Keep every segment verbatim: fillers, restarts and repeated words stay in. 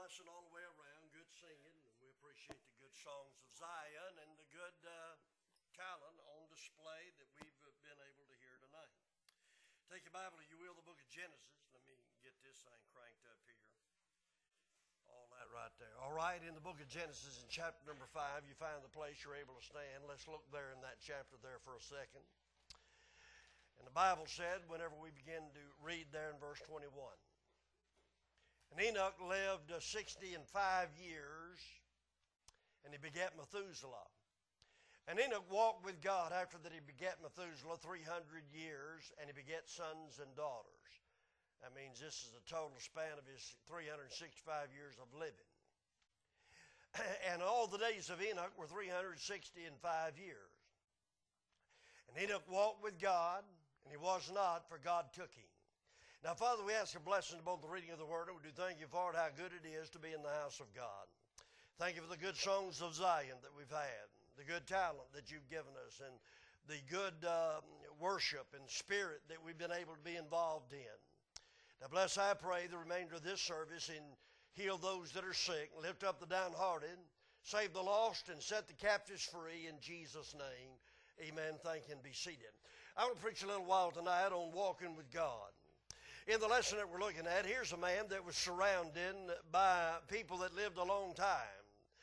blessing all the way around, good singing, and we appreciate the good songs of Zion and the good uh, talent on display that we've uh, been able to hear tonight. Take your Bible, if you will, the book of Genesis. Let me get this thing cranked up here. All that right there. All right, in the book of Genesis, in chapter number five, you find the place you're able to stand. Let's look there in that chapter there for a second. And the Bible said, whenever we begin to read there in verse twenty-one, and Enoch lived uh, sixty and five years, and he begat Methuselah. And Enoch walked with God after that he begat Methuselah three hundred years, and he begat sons and daughters. That means this is the total span of his three hundred sixty-five years of living. And all the days of Enoch were three hundred sixty and five years. And Enoch walked with God, and he was not, for God took him. Now, Father, we ask your blessing upon the reading of the Word, and we do thank you for it, how good it is to be in the house of God. Thank you for the good songs of Zion that we've had, the good talent that you've given us, and the good uh, worship and spirit that we've been able to be involved in. Now, bless, I pray, the remainder of this service, and heal those that are sick, lift up the downhearted, save the lost, and set the captives free in Jesus' name. Amen. Thank you, and be seated. I want to preach a little while tonight on walking with God. In the lesson that we're looking at, here's a man that was surrounded by people that lived a long time.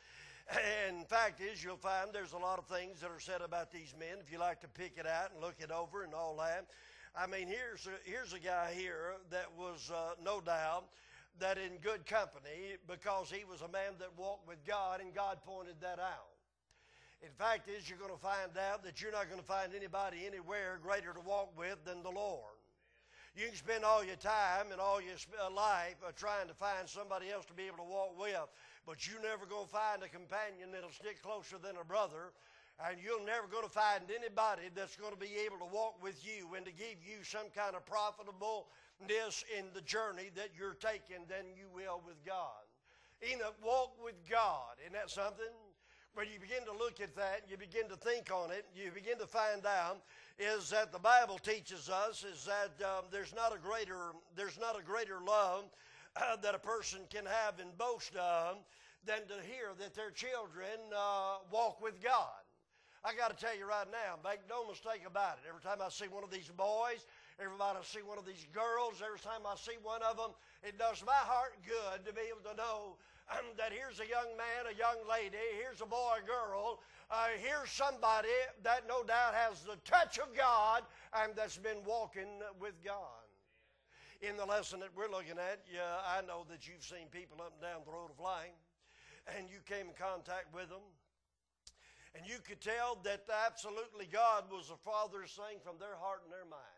And fact is, you'll find there's a lot of things that are said about these men, if you like to pick it out and look it over and all that. I mean, here's a, here's a guy here that was uh, no doubt that in good company, because he was a man that walked with God, and God pointed that out. In fact is, you're going to find out that you're not going to find anybody anywhere greater to walk with than the Lord. You can spend all your time and all your life uh, trying to find somebody else to be able to walk with, but you're never going to find a companion that'll stick closer than a brother, and you're never going to find anybody that's going to be able to walk with you and to give you some kind of profitableness in the journey that you're taking than you will with God. Enoch walked with God. Isn't that something? When you begin to look at that, you begin to think on it, you begin to find out is that the Bible teaches us is that um, there's not a greater there's not a greater love uh, that a person can have and boast of than to hear that their children uh, walk with God. I got to tell you right now, make no mistake about it. Every time I see one of these boys, every time I see one of these girls, every time I see one of them, it does my heart good to be able to know um, that here's a young man, a young lady, here's a boy, a girl, uh, here's somebody that no doubt has the touch of God and that's been walking with God. In the lesson that we're looking at, yeah, I know that you've seen people up and down the road of life, and you came in contact with them, and you could tell that absolutely God was the farthest thing from their heart and their mind.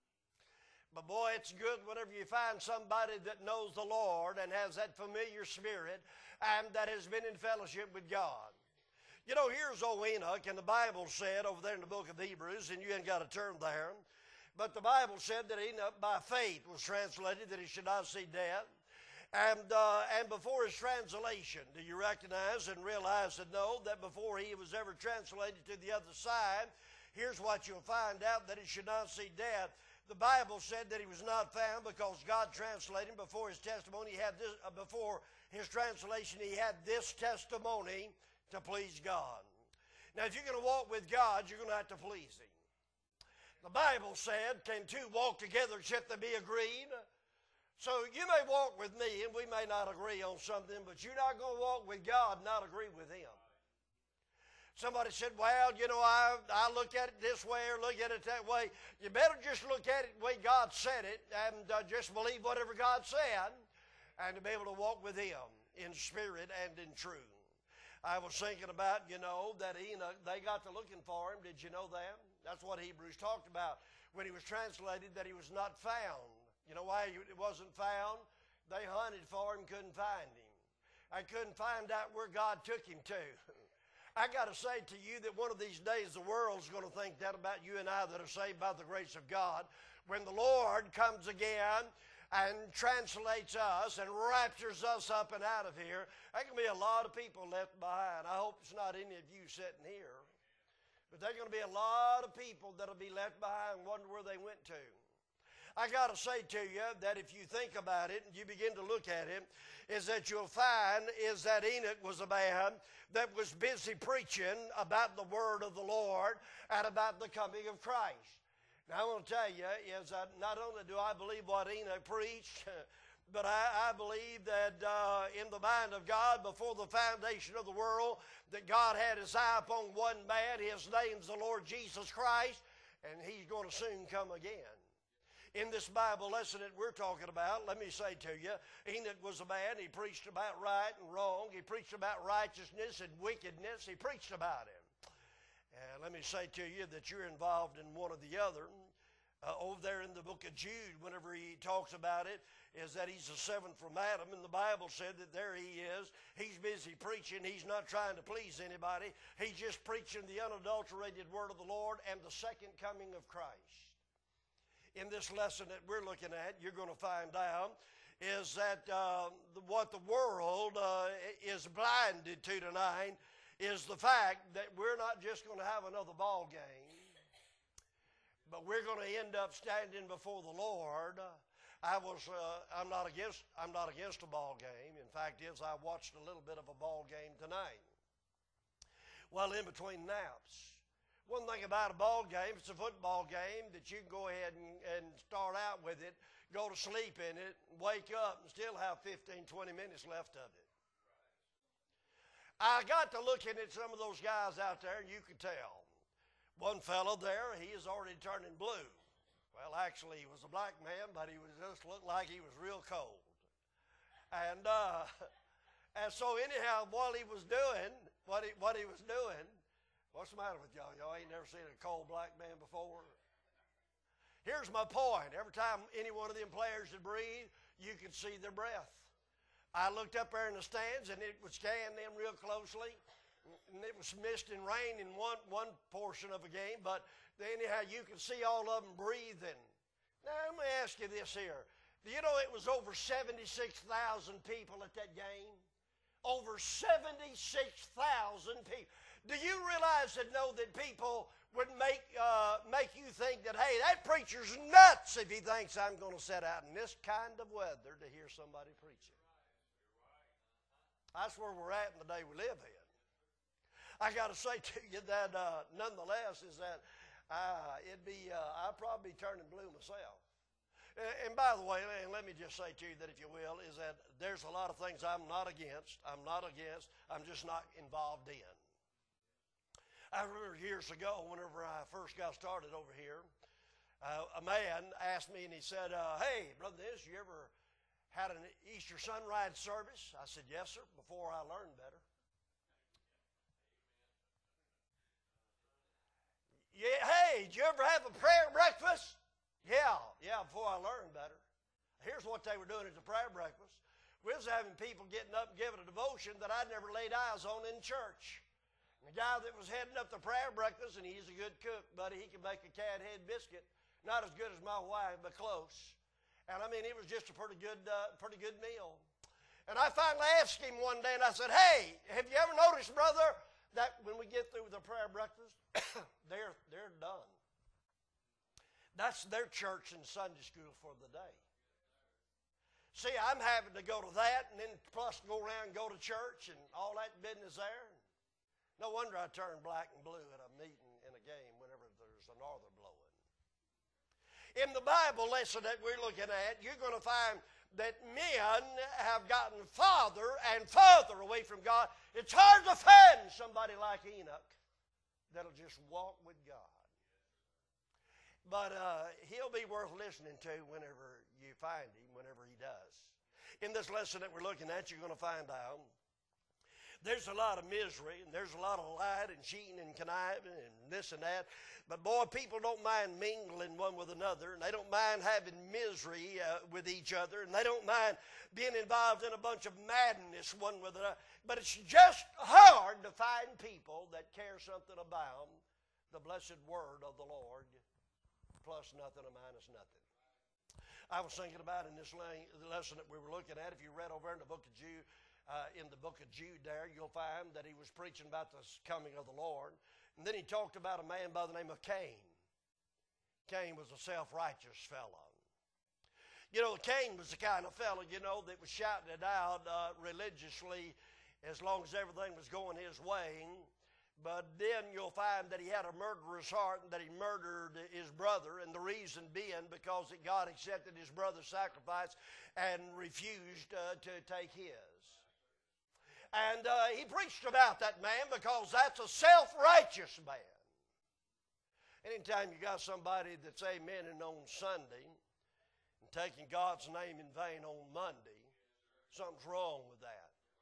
But boy, it's good whenever you find somebody that knows the Lord and has that familiar spirit and that has been in fellowship with God. You know, here's old Enoch, and the Bible said over there in the book of Hebrews, and you ain't got to turn there, but the Bible said that Enoch by faith was translated that he should not see death. And, uh, and before his translation, do you recognize and realize and know that before he was ever translated to the other side, here's what you'll find out, that he should not see death. The Bible said that he was not found because God translated him. Before his testimony, he had this, uh, before his translation, he had this testimony to please God. Now, if you're going to walk with God, you're going to have to please him. The Bible said, can two walk together except they be agreed? So you may walk with me, and we may not agree on something, but you're not going to walk with God and not agree with him. Somebody said, well, you know, I, I look at it this way or look at it that way. You better just look at it the way God said it and uh, just believe whatever God said and to be able to walk with him in spirit and in truth. I was thinking about, you know, that Enoch, they got to looking for him. Did you know that? That's what Hebrews talked about when he was translated, that he was not found. You know why he wasn't found? They hunted for him, couldn't find him. I couldn't find out where God took him to. I got to say to you that one of these days the world's going to think that about you and I that are saved by the grace of God. When the Lord comes again and translates us and raptures us up and out of here, there can be a lot of people left behind. I hope it's not any of you sitting here. But there's going to be a lot of people that will be left behind and wonder where they went to. I got to say to you that if you think about it and you begin to look at it, is that you'll find is that Enoch was a man that was busy preaching about the word of the Lord and about the coming of Christ. Now I want to tell you is that not only do I believe what Enoch preached, but I, I believe that uh, in the mind of God before the foundation of the world, that God had his eye upon one man. His name's the Lord Jesus Christ, and he's going to soon come again. In this Bible lesson that we're talking about, let me say to you, Enoch was a man. He preached about right and wrong. He preached about righteousness and wickedness. He preached about it. And let me say to you that you're involved in one or the other. Uh, over there in the book of Jude, whenever he talks about it, is that he's the seventh from Adam, and the Bible said that there he is. He's busy preaching. He's not trying to please anybody. He's just preaching the unadulterated word of the Lord and the second coming of Christ. In this lesson that we're looking at, you're going to find out is that uh, what the world uh, is blinded to tonight is the fact that we're not just going to have another ball game, but we're going to end up standing before the Lord. I was, uh, I'm not against, I'm not against a ball game. In fact, is I watched a little bit of a ball game tonight. Well, in between naps. One thing about a ball game, it's a football game that you can go ahead and, and start out with it, go to sleep in it, wake up, and still have fifteen, twenty minutes left of it. I got to looking at some of those guys out there, and you could tell. One fellow there, he is already turning blue. Well, actually, he was a black man, but he was just looked like he was real cold. And uh, and so anyhow, while he was doing what he what he was doing, what's the matter with y'all? Y'all ain't never seen a cold black man before? Here's my point. Every time any one of them players would breathe, you could see their breath. I looked up there in the stands, and it would scan them real closely. And it was mist and rain in one, one portion of a game, but anyhow, you could see all of them breathing. Now, let me ask you this here. Do you know it was over seventy-six thousand people at that game? Over seventy-six thousand people. Do you realize that know that people would make uh, make you think that, hey, that preacher's nuts if he thinks I'm going to sit out in this kind of weather to hear somebody preaching? That's where we're at in the day we live in. I got to say to you that uh, nonetheless is that uh, it'd be uh, I'd probably be turning blue myself. And, and by the way, and let me just say to you that if you will, is that there's a lot of things I'm not against. I'm not against. I'm just not involved in. I remember years ago, whenever I first got started over here, uh, a man asked me, and he said, uh, hey, Brother Dennis, you ever had an Easter sunrise service? I said, yes, sir, before I learned better. Yeah, hey, did you ever have a prayer breakfast? Yeah, yeah, before I learned better. Here's what they were doing at the prayer breakfast. We was having people getting up and giving a devotion that I'd never laid eyes on in church. The guy that was heading up the prayer breakfast, and he's a good cook, buddy. He can make a cat head biscuit. Not as good as my wife, but close. And I mean, it was just a pretty good, uh, pretty good meal. And I finally asked him one day, and I said, hey, have you ever noticed, brother, that when we get through with the prayer breakfast, they're, they're done. That's their church and Sunday school for the day. See, I'm having to go to that, and then plus go around and go to church and all that business there. No wonder I turn black and blue at a meeting in a game whenever there's a norther blowing. In the Bible lesson that we're looking at, you're going to find that men have gotten farther and farther away from God. It's hard to find somebody like Enoch that'll just walk with God. But uh, he'll be worth listening to whenever you find him, whenever he does. In this lesson that we're looking at, you're going to find out there's a lot of misery, and there's a lot of lying and cheating and conniving and this and that. But, boy, people don't mind mingling one with another, and they don't mind having misery uh, with each other, and they don't mind being involved in a bunch of madness one with another. But it's just hard to find people that care something about the blessed word of the Lord, plus nothing or minus nothing. I was thinking about in this lesson that we were looking at, if you read over in the book of Jude, Uh, in the book of Jude there, you'll find that he was preaching about the coming of the Lord. And then he talked about a man by the name of Cain. Cain was a self-righteous fellow. You know, Cain was the kind of fellow, you know, that was shouting it out uh, religiously as long as everything was going his way. But then you'll find that he had a murderous heart and that he murdered his brother, and the reason being because that God accepted his brother's sacrifice and refused uh, to take his. And uh, he preached about that man because that's a self-righteous man. Anytime you got somebody that's amening on Sunday and taking God's name in vain on Monday, something's wrong with that.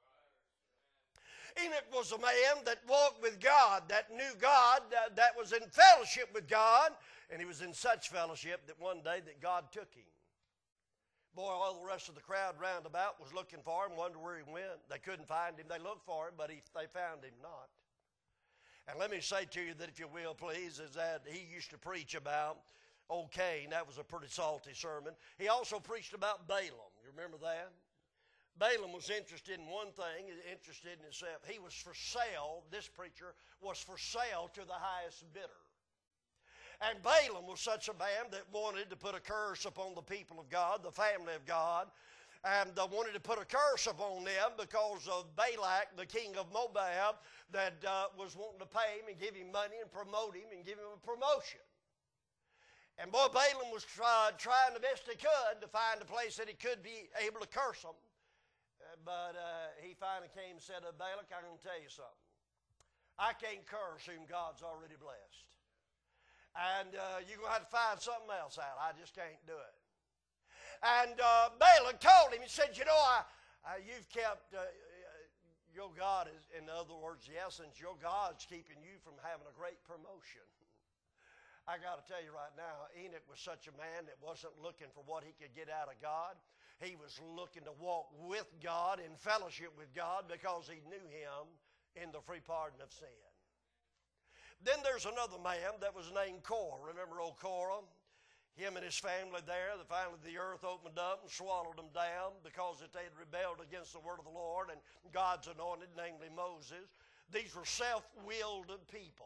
Enoch was a man that walked with God, that knew God, uh, that was in fellowship with God, and he was in such fellowship that one day that God took him. Boy, all the rest of the crowd round about was looking for him, wondered where he went. They couldn't find him. They looked for him, but he, they found him not. And let me say to you that, if you will, please, is that he used to preach about old Cain. That was a pretty salty sermon. He also preached about Balaam. You remember that? Balaam was interested in one thing, interested in himself. He was for sale, this preacher was for sale to the highest bidder. And Balaam was such a man that wanted to put a curse upon the people of God, the family of God, and uh, wanted to put a curse upon them because of Balak, the king of Moab, that uh, was wanting to pay him and give him money and promote him and give him a promotion. And boy, Balaam was try, trying the best he could to find a place that he could be able to curse them. But uh, he finally came and said, uh, Balak, I'm going to tell you something. I can't curse whom God's already blessed. And uh, you're going to have to find something else out. I just can't do it. And uh, Balak told him, he said, you know, I, I, you've kept, uh, your God is, in other words, the essence, your God's keeping you from having a great promotion. I got to tell you right now, Enoch was such a man that wasn't looking for what he could get out of God. He was looking to walk with God, in fellowship with God, because he knew him in the free pardon of sin. Then there's another man that was named Korah. Remember old Korah? Him and his family there, that finally the earth opened up and swallowed them down because that they had rebelled against the word of the Lord and God's anointed, namely Moses. These were self-willed people.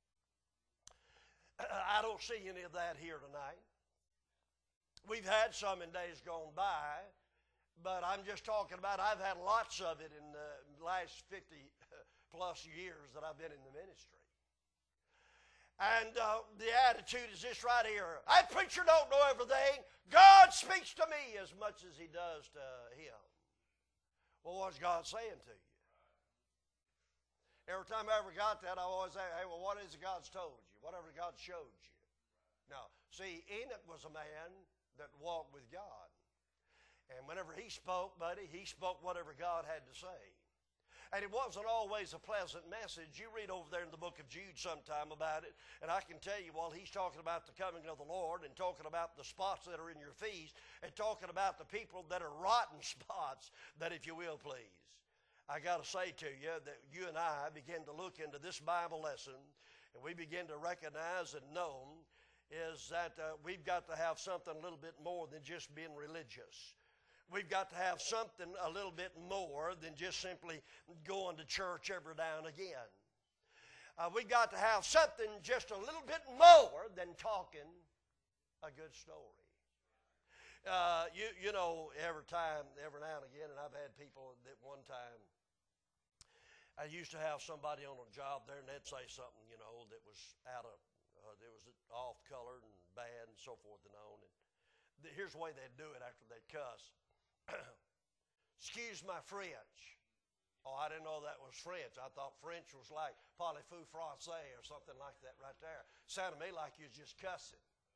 I don't see any of that here tonight. We've had some in days gone by, but I'm just talking about, I've had lots of it in the last fifty plus years that I've been in the ministry. And uh, the attitude is this right here. I preacher don't know everything. God speaks to me as much as he does to him. Well, what's God saying to you? Every time I ever got that, I always say, hey, well, what is it God's told you? Whatever God showed you. Now, see, Enoch was a man that walked with God. And whenever he spoke, buddy, he spoke whatever God had to say. And it wasn't always a pleasant message. You read over there in the book of Jude sometime about it, and I can tell you, while he's talking about the coming of the Lord and talking about the spots that are in your feast and talking about the people that are rotten spots, that if you will, please, I got to say to you that you and I begin to look into this Bible lesson, and we begin to recognize and know is that uh, we've got to have something a little bit more than just being religious. We've got to have something a little bit more than just simply going to church every now and again. Uh, we've got to have something just a little bit more than talking a good story. Uh, you, you know, every time, every now and again, and I've had people that one time, I used to have somebody on a job there, and they'd say something, you know, that was out of, uh, that was off-colored and bad and so forth and on. And th- here's the way they'd do it after they'd cuss. Excuse my French. Oh, I didn't know that was French. I thought French was like parlez-vous français or something like that right there. Sounded to me like you was just cussing.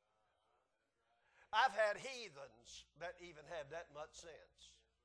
I've had heathens that even had that much sense.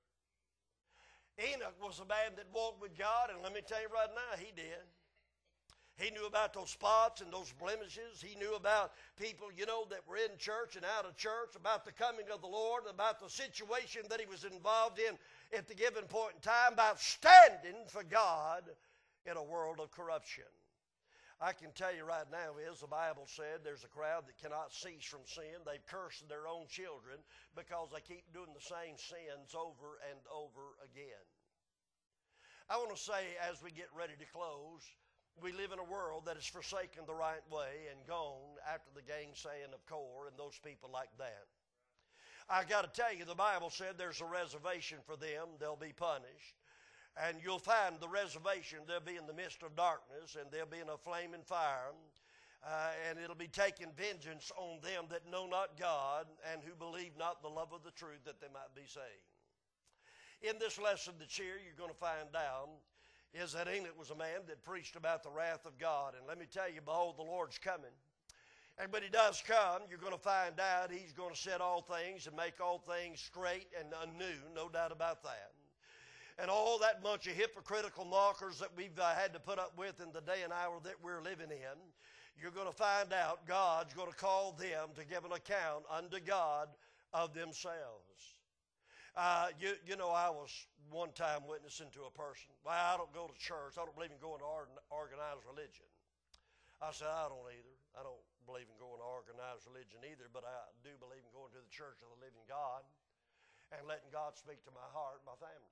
Enoch was a man that walked with God, and let me tell you right now, he did. He knew about those spots and those blemishes. He knew about people, you know, that were in church and out of church, about the coming of the Lord, about the situation that he was involved in at the given point in time, about standing for God in a world of corruption. I can tell you right now, as the Bible said, there's a crowd that cannot cease from sin. They've cursed their own children because they keep doing the same sins over and over again. I want to say, as we get ready to close, we live in a world that has forsaken the right way and gone after the gainsaying of Korah and those people like that. I got to tell you, the Bible said there's a reservation for them. They'll be punished. And you'll find the reservation, they'll be in the midst of darkness, and they'll be in a flaming fire. Uh, and it'll be taking vengeance on them that know not God and who believe not the love of the truth, that they might be saved. In this lesson that's here, you're going to find out is that Enoch was a man that preached about the wrath of God. And let me tell you, behold, the Lord's coming. And when he does come, you're going to find out he's going to set all things and make all things straight and anew, no doubt about that. And all that bunch of hypocritical mockers that we've uh, had to put up with in the day and hour that we're living in, you're going to find out God's going to call them to give an account unto God of themselves. Uh, you, you know, I was one time witnessing to a person. Well, I don't go to church. I don't believe in going to organized religion. I said, I don't either. I don't believe in going to organized religion either, but I do believe in going to the church of the living God and letting God speak to my heart and my family.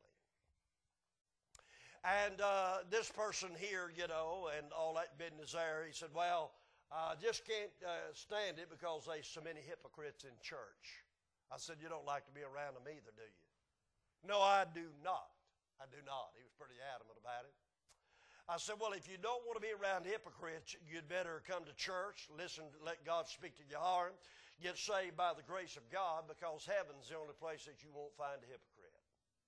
And uh, this person here, you know, and all that business there, he said, well, I just can't uh, stand it because there's so many hypocrites in church. I said, you don't like to be around them either, do you? No, I do not. I do not. He was pretty adamant about it. I said, well, if you don't want to be around hypocrites, you'd better come to church, listen, let God speak to your heart, get saved by the grace of God, because heaven's the only place that you won't find a hypocrite.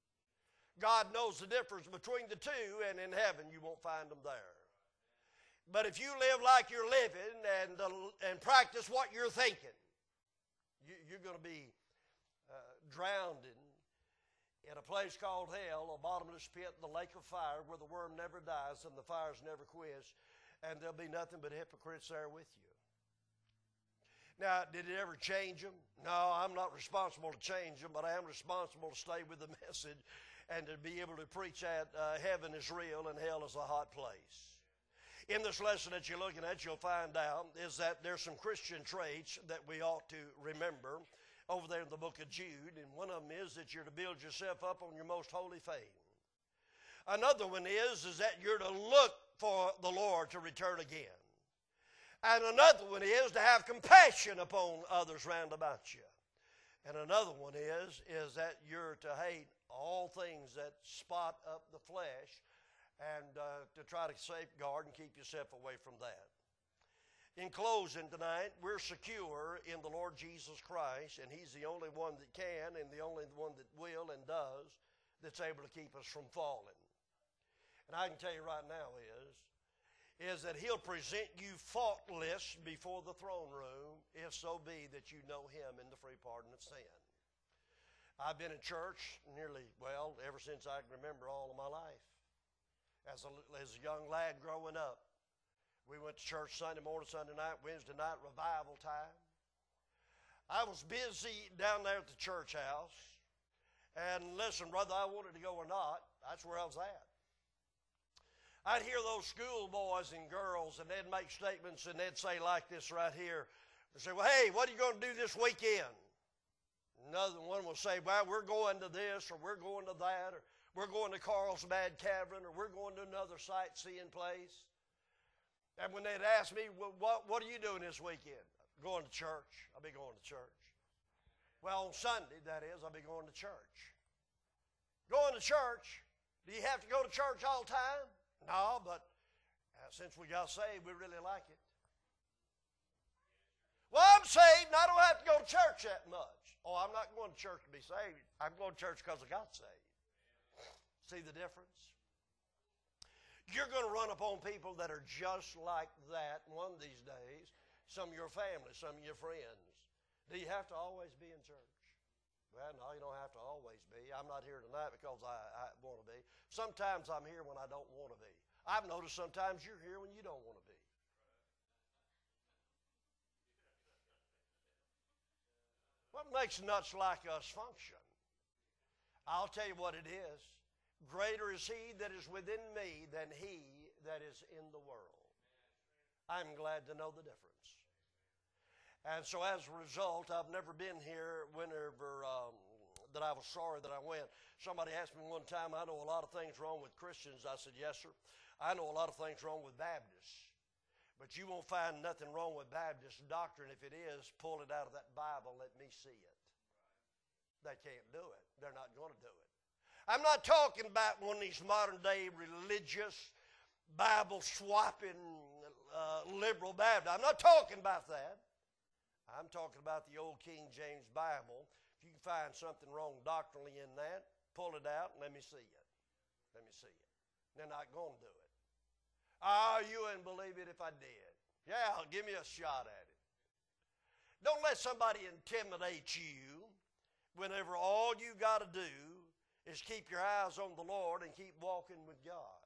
God knows the difference between the two, and in heaven you won't find them there. But if you live like you're living and, uh, and practice what you're thinking, you, you're going to be uh, drowned in, in a place called hell, a bottomless pit, the lake of fire, where the worm never dies and the fire's never quenched, and there'll be nothing but hypocrites there with you. Now, did it ever change them? No, I'm not responsible to change them, but I am responsible to stay with the message and to be able to preach that uh, heaven is real and hell is a hot place. In this lesson that you're looking at, you'll find out is that there's some Christian traits that we ought to remember over there in the book of Jude, and one of them is that you're to build yourself up on your most holy faith. Another one is, is that you're to look for the Lord to return again. And another one is to have compassion upon others round about you. And another one is, is that you're to hate all things that spot up the flesh, and uh, to try to safeguard and keep yourself away from that. In closing tonight, we're secure in the Lord Jesus Christ, and He's the only one that can and the only one that will and does that's able to keep us from falling. And I can tell you right now is, is that He'll present you faultless before the throne room, if so be that you know Him in the free pardon of sin. I've been in church nearly, well, ever since I can remember all of my life. As a, as a young lad growing up, we went to church Sunday morning, Sunday night, Wednesday night, revival time. I was busy down there at the church house. And listen, whether I wanted to go or not, that's where I was at. I'd hear those schoolboys and girls, and they'd make statements, and they'd say like this right here. They'd say, well, hey, what are you going to do this weekend? Another one will say, well, we're going to this, or we're going to that, or we're going to Carlsbad Cavern, or we're going to another sightseeing place. And when they'd ask me, well, what, what are you doing this weekend? Going to church. I'll be going to church. Well, on Sunday, that is, I'll be going to church. Going to church? Do you have to go to church all the time? No, but uh, since we got saved, we really like it. Well, I'm saved and I don't have to go to church that much. Oh, I'm not going to church to be saved. I'm going to church because I got saved. See the difference? You're going to run upon people that are just like that one of these days. Some of your family, some of your friends. Do you have to always be in church? Well, no, you don't have to always be. I'm not here tonight because I, I want to be. Sometimes I'm here when I don't want to be. I've noticed sometimes you're here when you don't want to be. What makes nuts like us function? I'll tell you what it is. Greater is He that is within me than he that is in the world. I'm glad to know the difference. And so as a result, I've never been here whenever um, that I was sorry that I went. Somebody asked me one time, I know a lot of things wrong with Christians. I said, yes, sir. I know a lot of things wrong with Baptists. But you won't find nothing wrong with Baptist doctrine. If it is, pull it out of that Bible and let me see it. They can't do it. They're not going to do it. I'm not talking about one of these modern day religious, Bible swapping, uh, liberal Baptists. I'm not talking about that. I'm talking about the old King James Bible. If you can find something wrong doctrinally in that, pull it out and let me see it. Let me see it. They're not going to do it. Oh, you wouldn't believe it if I did. Yeah, give me a shot at it. Don't let somebody intimidate you whenever all you got to do is keep your eyes on the Lord and keep walking with God.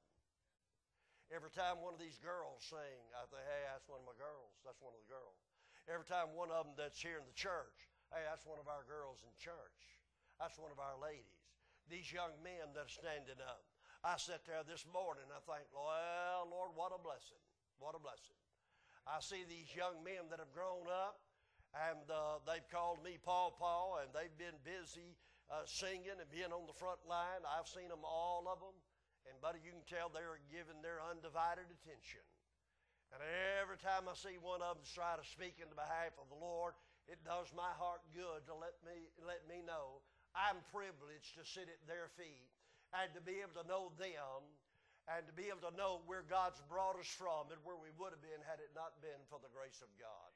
Every time one of these girls sing, I think, hey, that's one of my girls. That's one of the girls. Every time one of them that's here in the church, hey, that's one of our girls in church. That's one of our ladies. These young men that are standing up. I sat there this morning and I think, well, Lord, what a blessing. What a blessing. I see these young men that have grown up, and uh, they've called me Paw Paw, and they've been busy uh, singing and being on the front line. I've seen them, all of them, and buddy, you can tell they're giving their undivided attention. And every time I see one of them try to speak in the behalf of the Lord, it does my heart good to let me, let me know I'm privileged to sit at their feet and to be able to know them and to be able to know where God's brought us from and where we would have been had it not been for the grace of God.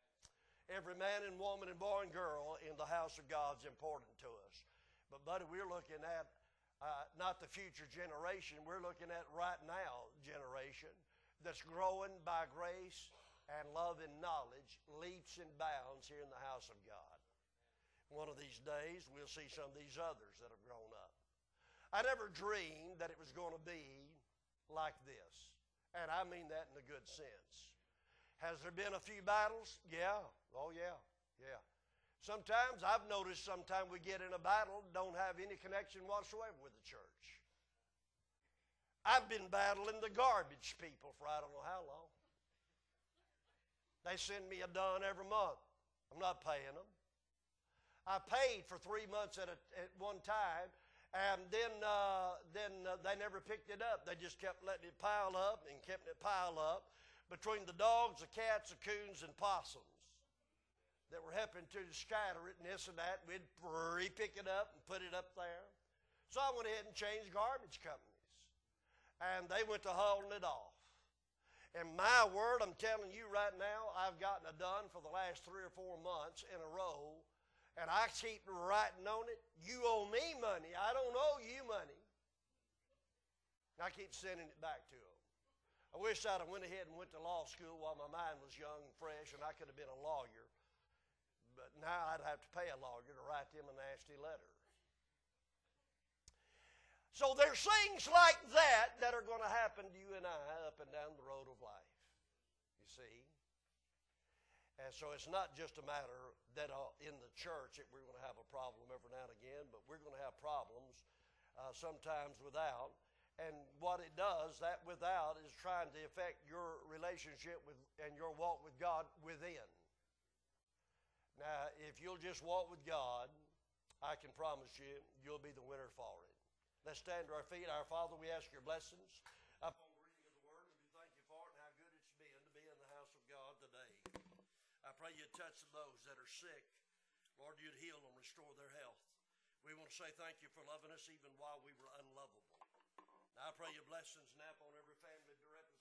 Every man and woman and boy and girl in the house of God is important to us. But, buddy, we're looking at uh, not the future generation. We're looking at right now generation that's growing by grace and love and knowledge, leaps and bounds here in the house of God. One of these days, we'll see some of these others that have grown up. I never dreamed that it was going to be like this. And I mean that in a good sense. Has there been a few battles? Yeah. Oh, yeah. Yeah. Sometimes I've noticed sometimes we get in a battle don't have any connection whatsoever with the church. I've been battling the garbage people for I don't know how long. They send me a dun every month. I'm not paying them. I paid for three months at, a, at one time, and then, uh, then uh, they never picked it up. They just kept letting it pile up and kept it pile up. Between the dogs, the cats, the coons, and possums that were helping to scatter it and this and that, we'd re-pick it up and put it up there. So I went ahead and changed garbage companies. And they went to hauling it off. And my word, I'm telling you right now, I've gotten it done for the last three or four months in a row, and I keep writing on it, you owe me money. I don't owe you money. And I keep sending it back to them. I wish I'd have went ahead and went to law school while my mind was young and fresh, and I could have been a lawyer. But now I'd have to pay a lawyer to write them a nasty letter. So there's things like that that are going to happen to you and I up and down the road of life, you see. And so it's not just a matter that uh, in the church that we're going to have a problem every now and again, but we're going to have problems uh, sometimes without. And what it does, that without, is trying to affect your relationship with and your walk with God within. Now, if you'll just walk with God, I can promise you, you'll be the winner for it. Let's stand to our feet. Our Father, we ask your blessings upon the reading of the Word, and we thank you for it and how good it's been to be in the house of God today. I pray you'd touch those that are sick. Lord, you'd heal them, restore their health. We want to say thank you for loving us even while we were unlovable. Now, I pray your blessings now upon every family represented.